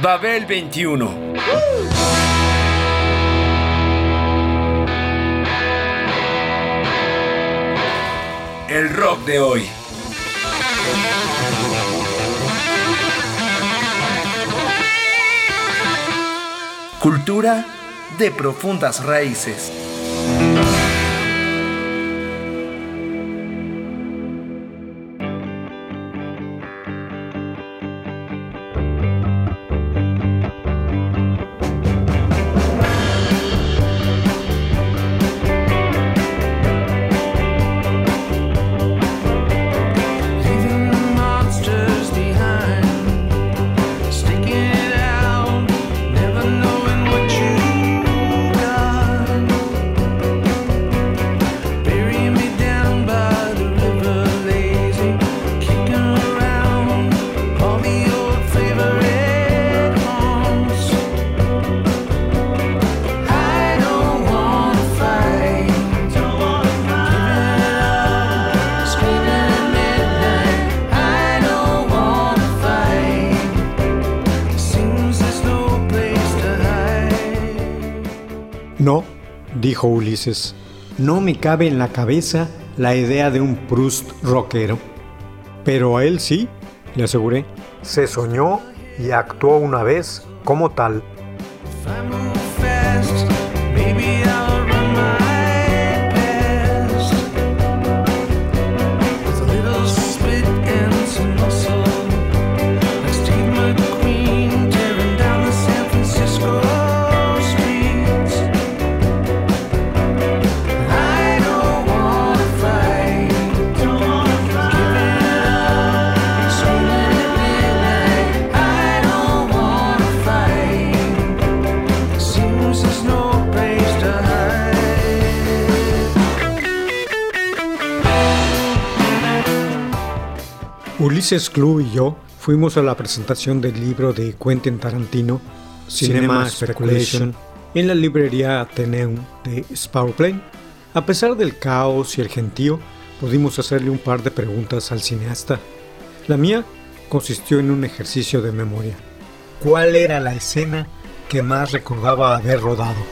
Babel 21. El rock de hoy. Cultura de profundas raíces. No, dijo Ulises, no me cabe en la cabeza la idea de un Proust rockero. Pero a él sí, le aseguré. Se soñó y actuó una vez como tal. Ulises Club y yo fuimos a la presentación del libro de Quentin Tarantino, Cinema Speculation, en la librería Atheneum de Sparrow Plain. A pesar del caos y el gentío, pudimos hacerle un par de preguntas al cineasta. La mía consistió en un ejercicio de memoria. ¿Cuál era la escena que más recordaba haber rodado?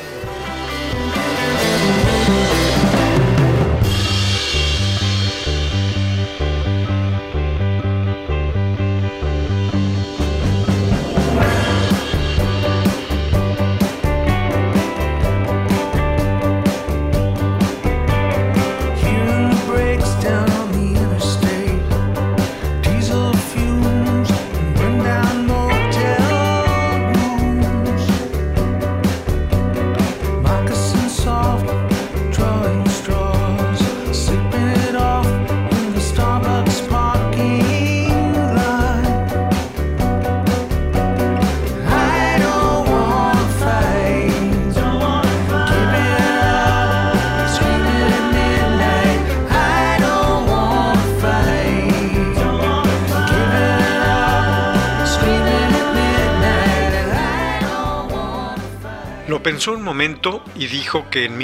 Lo pensó un momento y dijo que en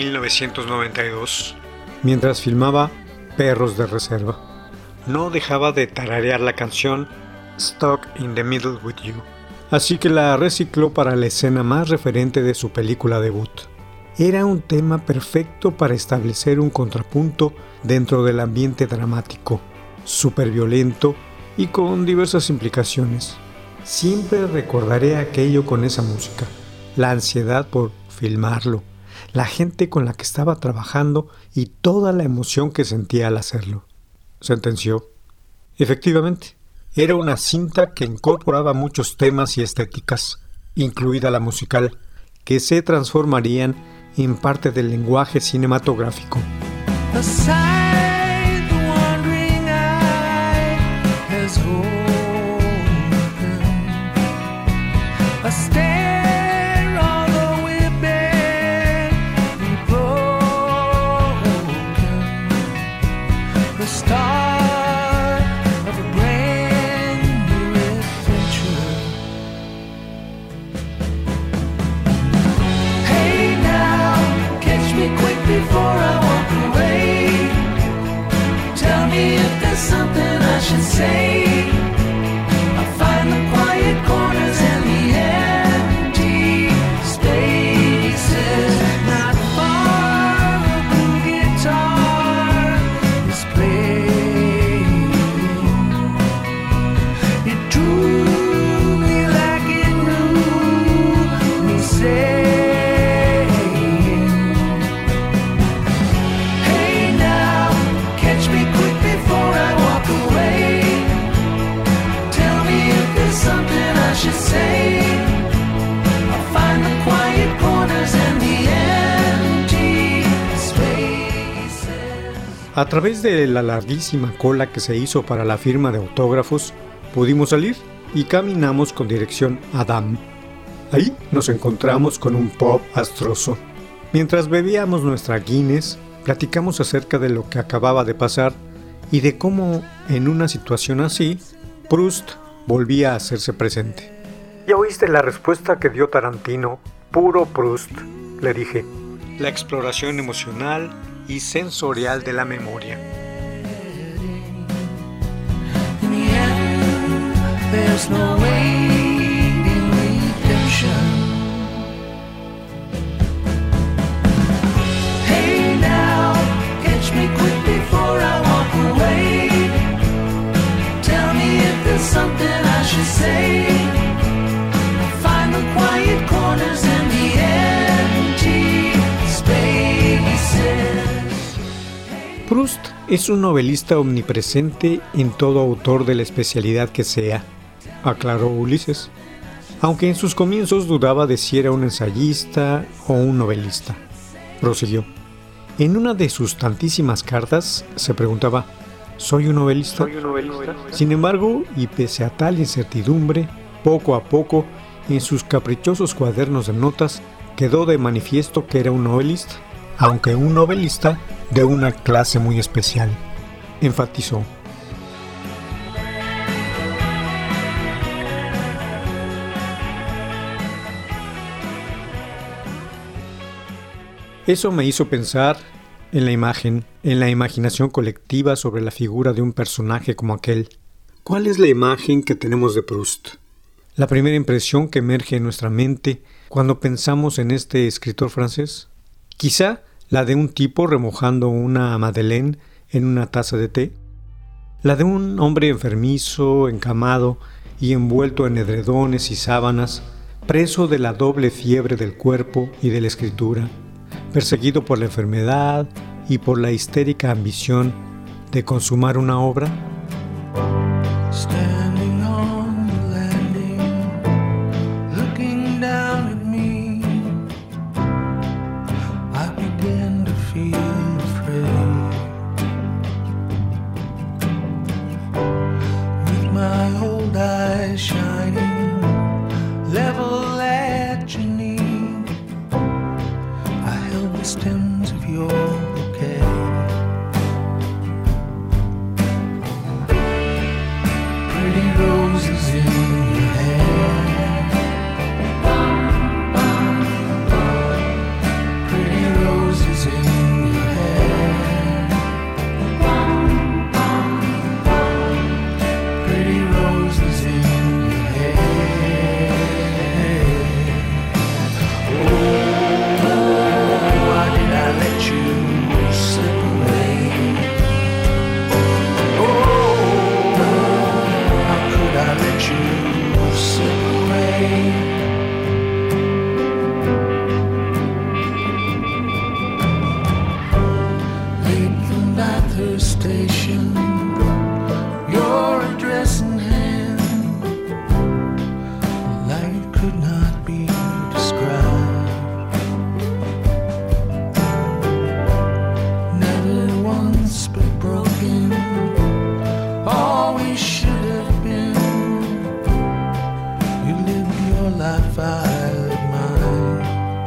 1992, mientras filmaba Perros de Reserva, no dejaba de tararear la canción Stuck in the Middle with You, así que la recicló para la escena más referente de su película debut. Era un tema perfecto para establecer un contrapunto dentro del ambiente dramático, súper violento y con diversas implicaciones. Siempre recordaré aquello con esa música. La ansiedad por filmarlo, la gente con la que estaba trabajando y toda la emoción que sentía al hacerlo, sentenció. Efectivamente, era una cinta que incorporaba muchos temas y estéticas, incluida la musical, que se transformarían en parte del lenguaje cinematográfico. Something I should say. I find the quiet corners and the A través de la larguísima cola que se hizo para la firma de autógrafos, pudimos salir y caminamos con dirección a Damm. Ahí nos encontramos con un pub astroso. Mientras bebíamos nuestra Guinness, platicamos acerca de lo que acababa de pasar y de cómo, en una situación así, Proust volvía a hacerse presente. ¿Ya oíste la respuesta que dio Tarantino? Puro Proust, le dije. La exploración emocional y sensorial de la memoria. There's no waiting redemption. Hey now, catch me quick before I walk away. Tell me if there's something I should say. Find the quiet corners and the empty spaces. Proust es un novelista omnipresente en todo autor de la especialidad que sea, aclaró Ulises, aunque en sus comienzos dudaba de si era un ensayista o un novelista. Prosiguió. En una de sus tantísimas cartas se preguntaba, ¿soy un novelista? Sin embargo, y pese a tal incertidumbre, poco a poco, en sus caprichosos cuadernos de notas, quedó de manifiesto que era un novelista, aunque un novelista de una clase muy especial, enfatizó. Eso me hizo pensar en la imagen, en la imaginación colectiva sobre la figura de un personaje como aquel. ¿Cuál es la imagen que tenemos de Proust? La primera impresión que emerge en nuestra mente cuando pensamos en este escritor francés. Quizá la de un tipo remojando una madeleine en una taza de té. La de un hombre enfermizo, encamado y envuelto en edredones y sábanas, preso de la doble fiebre del cuerpo y de la escritura, perseguido por la enfermedad y por la histérica ambición de consumar una obra. Standing on the landing, looking down at me, I began to feel afraid. With my old eyes shining, level at your knee, I held the stems of your bouquet. Pretty roses in your hair, pretty roses in your hair, pretty roses in your hair. Oh, why did I let you slip away? Oh, how could I let you slip away? Late from Bathurst Station, your address in hand, light could not be described. Never once but broken, always should have been. You lived your life, I lived mine.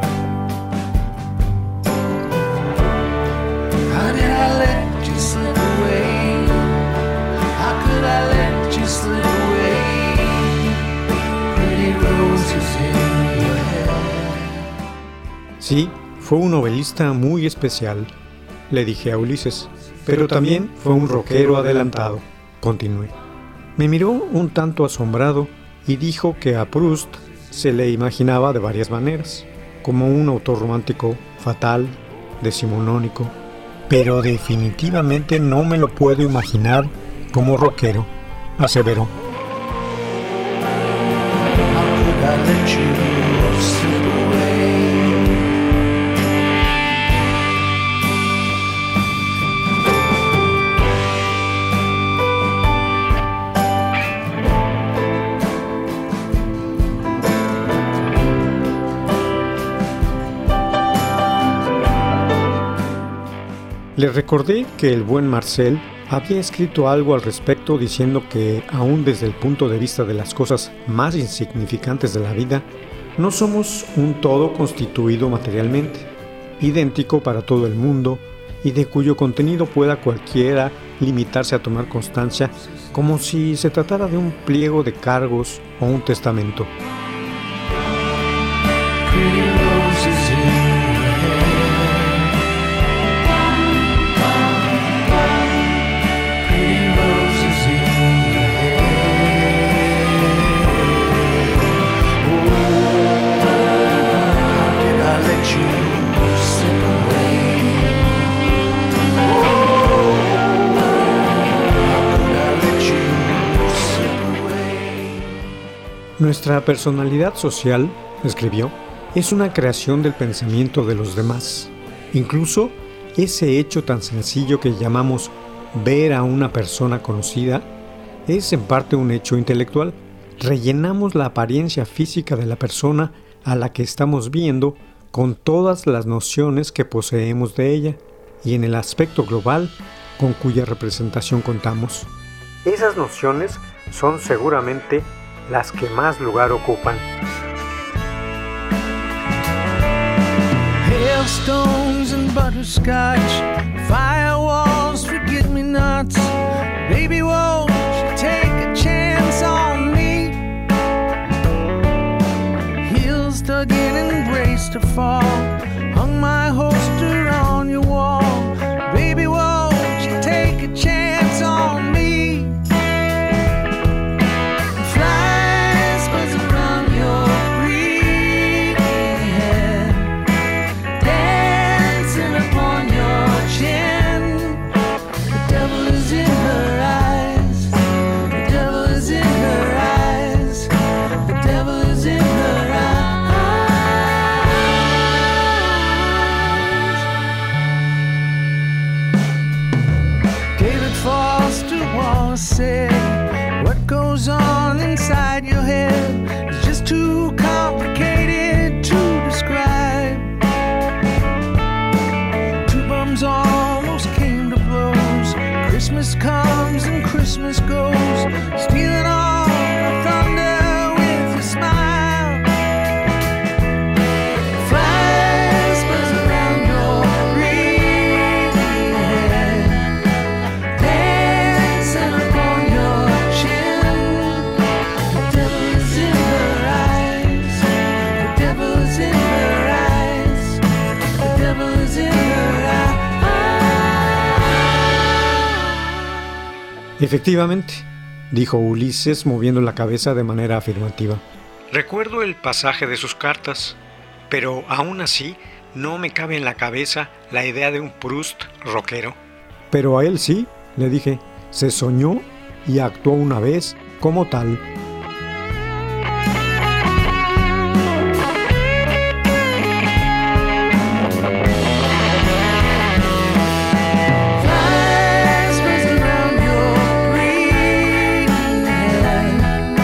How did I let you slip away? How could I let you slip away? Pretty roses in your hair. Sí, fue un novelista muy especial, le dije a Ulises, pero también fue un rockero adelantado, continué. Me miró un tanto asombrado y dijo que a Proust se le imaginaba de varias maneras, como un autor romántico fatal, decimonónico, pero definitivamente no me lo puedo imaginar como rockero, aseveró. How could I let you slip away? Le recordé que el buen Marcel había escrito algo al respecto diciendo que, aún desde el punto de vista de las cosas más insignificantes de la vida, no somos un todo constituido materialmente, idéntico para todo el mundo y de cuyo contenido pueda cualquiera limitarse a tomar constancia como si se tratara de un pliego de cargos o un testamento. Nuestra personalidad social, escribió, es una creación del pensamiento de los demás. Incluso ese hecho tan sencillo que llamamos ver a una persona conocida es en parte un hecho intelectual. Rellenamos la apariencia física de la persona a la que estamos viendo con todas las nociones que poseemos de ella y en el aspecto global con cuya representación contamos. Esas nociones son seguramente las que más lugar ocupan. Hailstones and butterscotch, firewalls, forget-me-nots. Baby, won't you take a chance on me? Heels dug in and braced to fall. Hung my holster on your wall. Baby, won't you take a chance on me? Said, what goes on inside your head is just too complicated to describe. Two bums almost came to blows. Christmas comes and Christmas goes, stealing all the thunder with your smile. Flies buzz around your green head, dancing upon your chin. The devil is in her eyes. The devil is in her eyes. The devil is in her eyes. Efectivamente, dijo Ulises moviendo la cabeza de manera afirmativa. Recuerdo el pasaje de sus cartas, pero aún así no me cabe en la cabeza la idea de un Proust rockero. Pero a él sí, le dije, se soñó y actuó una vez como tal. Flies buzzing around your green head,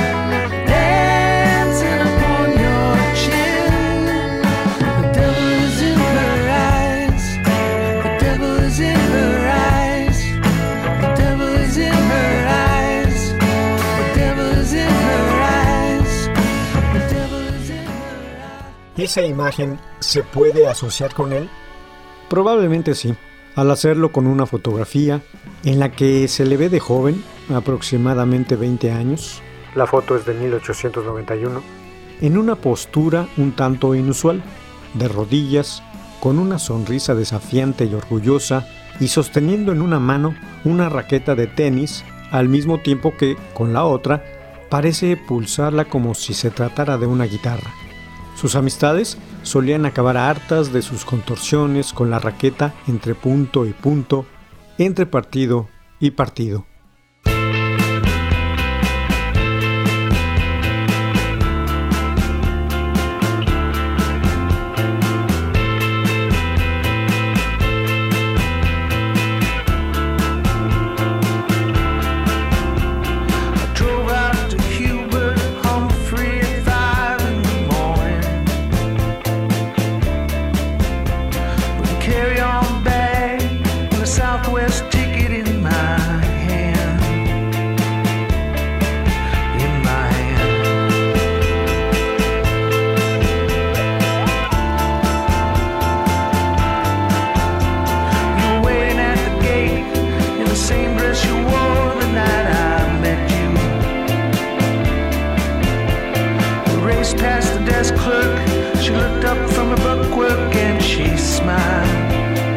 dancing upon your chin. The devil is in her eyes. The devil is in her eyes. The devil is in her eyes. The devil is in her eyes. The devil is in her eyes. ¿Esa imagen se puede asociar con él? Probablemente sí, al hacerlo con una fotografía en la que se le ve de joven, aproximadamente 20 años, la foto es de 1891, en una postura un tanto inusual, de rodillas, con una sonrisa desafiante y orgullosa y sosteniendo en una mano una raqueta de tenis, al mismo tiempo que, con la otra, parece pulsarla como si se tratara de una guitarra. Sus amistades solían acabar hartas de sus contorsiones con la raqueta entre punto y punto, entre partido y partido. Drove out to Hubert Humphrey at 5 in the morning. With a carry-on bag and a Southwest ticket in my hand. In my hand. You're waiting at the gate in the same dress you wore the night I met you. We raced past the desk clerk. She looked up from her bookwork and she smiled.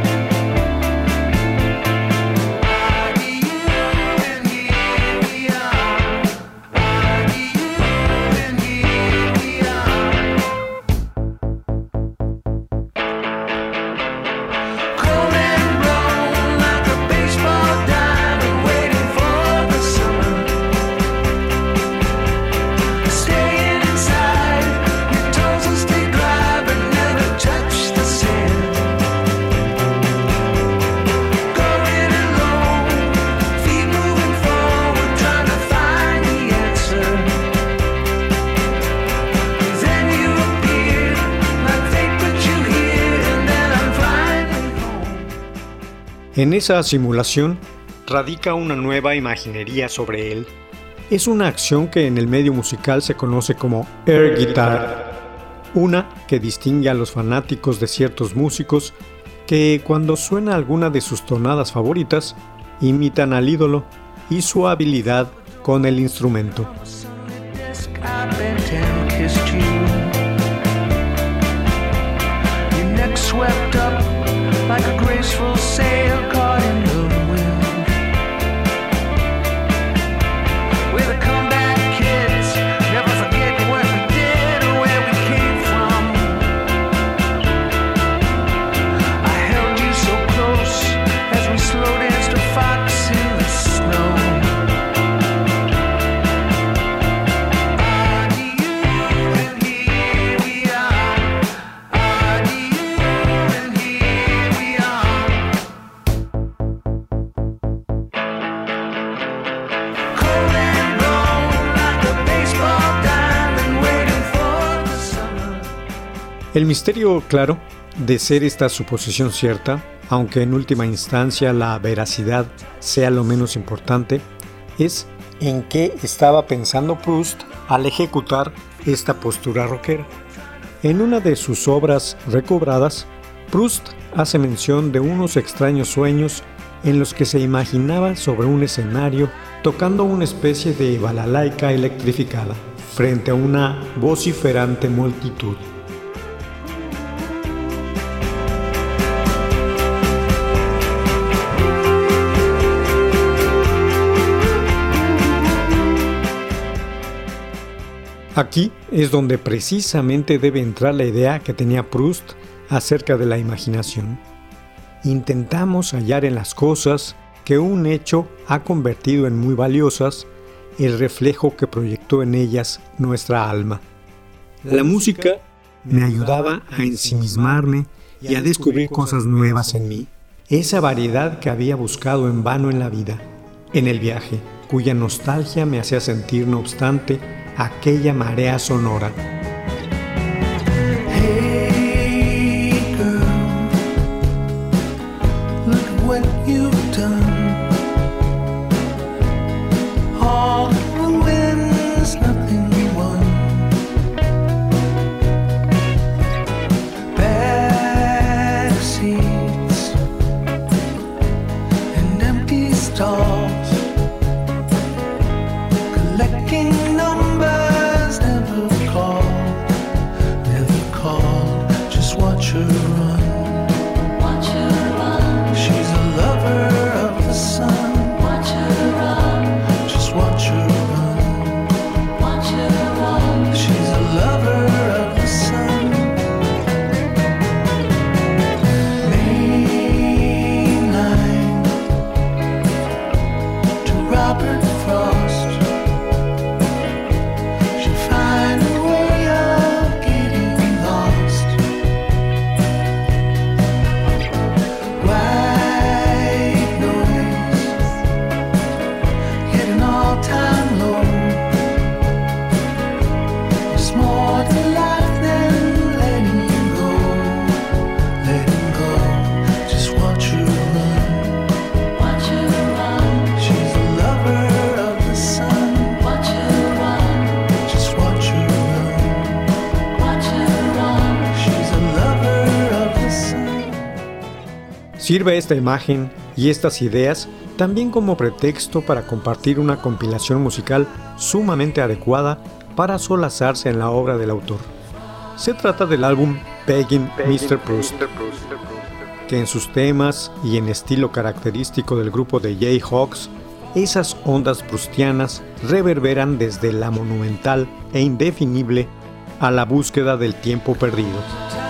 En esa simulación radica una nueva imaginería sobre él. Es una acción que en el medio musical se conoce como air guitar, una que distingue a los fanáticos de ciertos músicos que cuando suena alguna de sus tonadas favoritas imitan al ídolo y su habilidad con el instrumento. Like a graceful sail caught in the wind. We're the comeback kids, never forgetting what we did or where we came from. I held you so close as we slow danced a fox in the snow. El misterio, claro, de ser esta suposición cierta, aunque en última instancia la veracidad sea lo menos importante, es en qué estaba pensando Proust al ejecutar esta postura rockera. En una de sus obras recobradas, Proust hace mención de unos extraños sueños en los que se imaginaba sobre un escenario tocando una especie de balalaica electrificada frente a una vociferante multitud. Aquí es donde precisamente debe entrar la idea que tenía Proust acerca de la imaginación. Intentamos hallar en las cosas que un hecho ha convertido en muy valiosas el reflejo que proyectó en ellas nuestra alma. La música me ayudaba a ensimismarme y a descubrir cosas nuevas en mí, esa variedad que había buscado en vano en la vida, en el viaje, cuya nostalgia me hacía sentir, no obstante, aquella marea sonora. Hey girl, look at what you've done. All the wins, nothing we won. Back seats and empty stalls. Collecting numbers, never called, just watch her run. Watch her run. She's a lover of the sun. Watch her run. Just watch her run. Watch her run. She's a lover of the sun. May 9, Sirve esta imagen y estas ideas también como pretexto para compartir una compilación musical sumamente adecuada para solazarse en la obra del autor. Se trata del álbum Begging Mr. Proust, que en sus temas y en estilo característico del grupo de Jayhawks, esas ondas proustianas reverberan desde la monumental e indefinible a la búsqueda del tiempo perdido.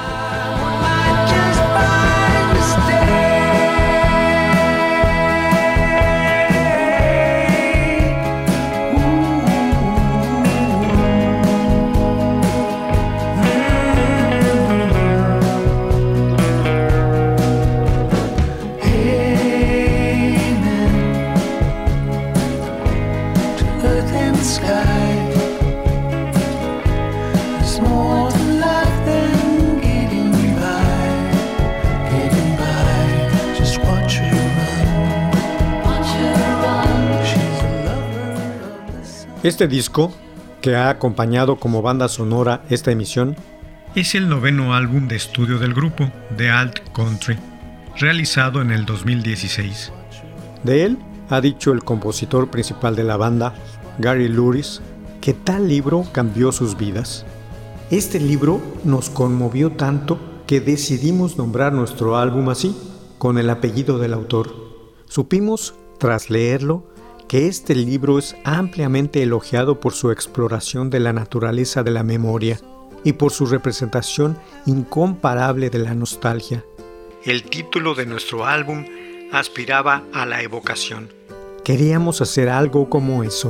Este disco, que ha acompañado como banda sonora esta emisión, es el 9º álbum de estudio del grupo, The Alt Country, realizado en el 2016. De él ha dicho el compositor principal de la banda, Gary Louris, que tal libro cambió sus vidas. Este libro nos conmovió tanto que decidimos nombrar nuestro álbum así, con el apellido del autor. Supimos, tras leerlo, que este libro es ampliamente elogiado por su exploración de la naturaleza de la memoria y por su representación incomparable de la nostalgia. El título de nuestro álbum aspiraba a la evocación. Queríamos hacer algo como eso.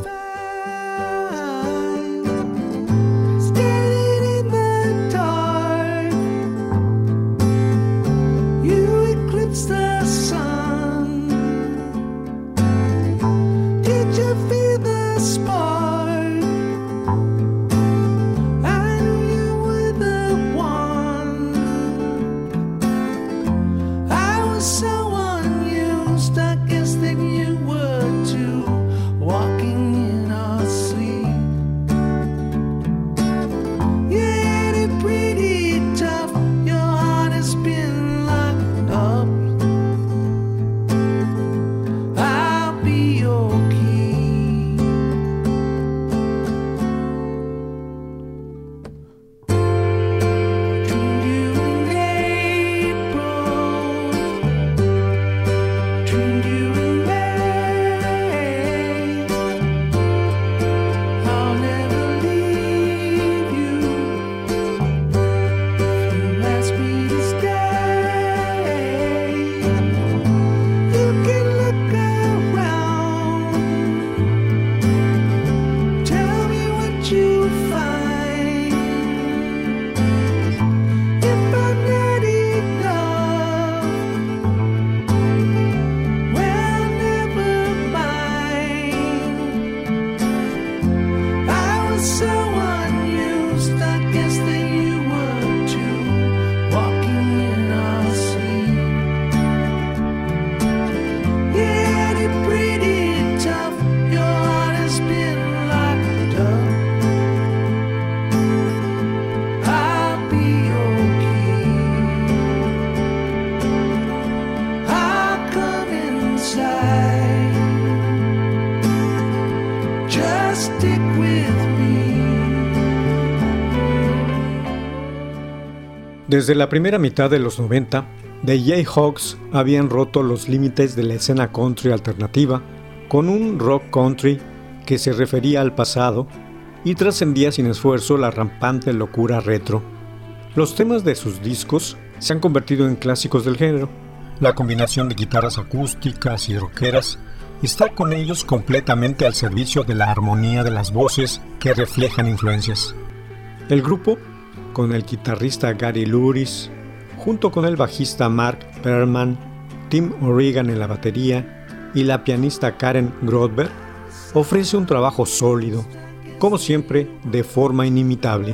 Desde la primera mitad de los 90, The Jayhawks habían roto los límites de la escena country alternativa con un rock country que se refería al pasado y trascendía sin esfuerzo la rampante locura retro. Los temas de sus discos se han convertido en clásicos del género. La combinación de guitarras acústicas y rockeras está con ellos completamente al servicio de la armonía de las voces que reflejan influencias. El grupo, con el guitarrista Gary Louris, junto con el bajista Mark Perlman, Tim O'Regan en la batería y la pianista Karen Grodberg, ofrece un trabajo sólido, como siempre de forma inimitable.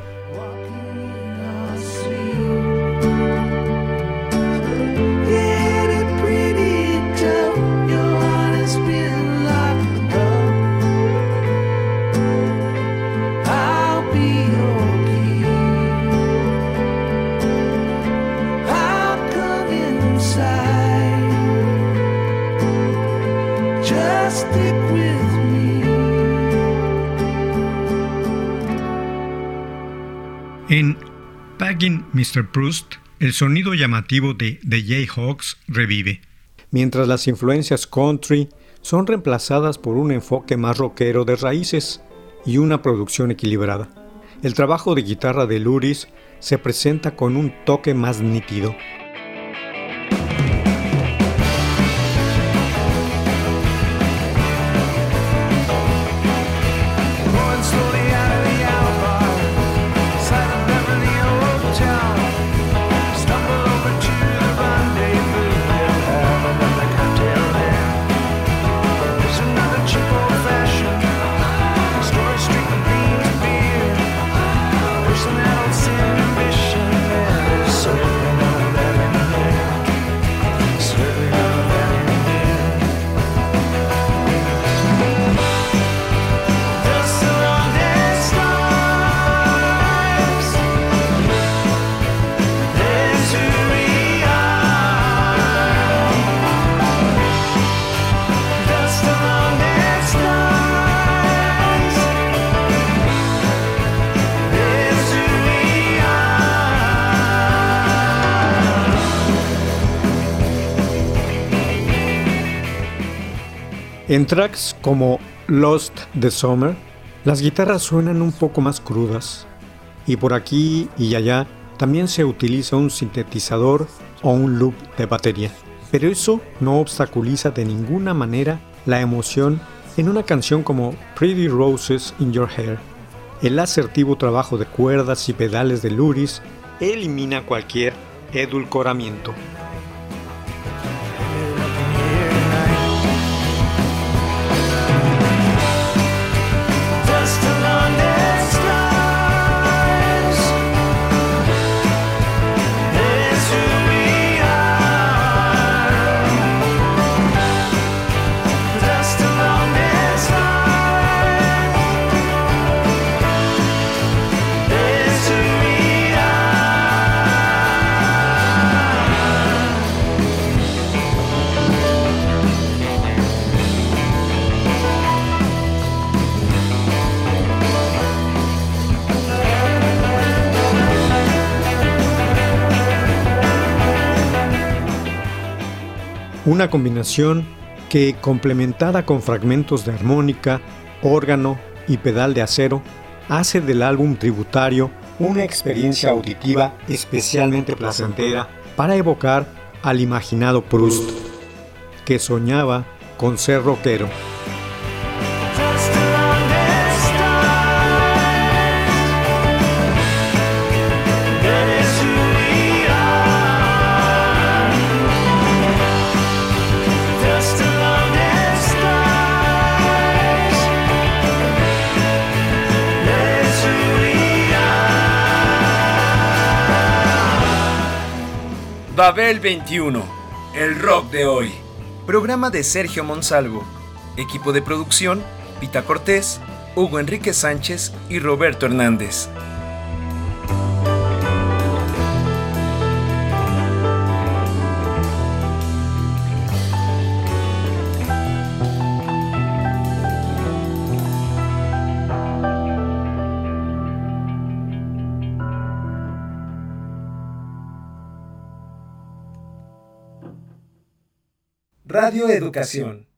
Inside stick with me. En Paging Mr. Proust, el sonido llamativo de The Jayhawks revive, mientras las influencias country son reemplazadas por un enfoque más rockero de raíces y una producción equilibrada. El trabajo de guitarra de Luris se presenta con un toque más nítido. En tracks como Lost the Summer, las guitarras suenan un poco más crudas, y por aquí y allá también se utiliza un sintetizador o un loop de batería. Pero eso no obstaculiza de ninguna manera la emoción en una canción como Pretty Roses in Your Hair. El asertivo trabajo de cuerdas y pedales de Luris elimina cualquier edulcoramiento. Una combinación que, complementada con fragmentos de armónica, órgano y pedal de acero, hace del álbum tributario una experiencia auditiva especialmente placentera para evocar al imaginado Proust, que soñaba con ser rockero. Babel 21, el rock de hoy. Programa de Sergio Monsalvo. Equipo de producción, Pita Cortés, Hugo Enrique Sánchez y Roberto Hernández. Radio Educación.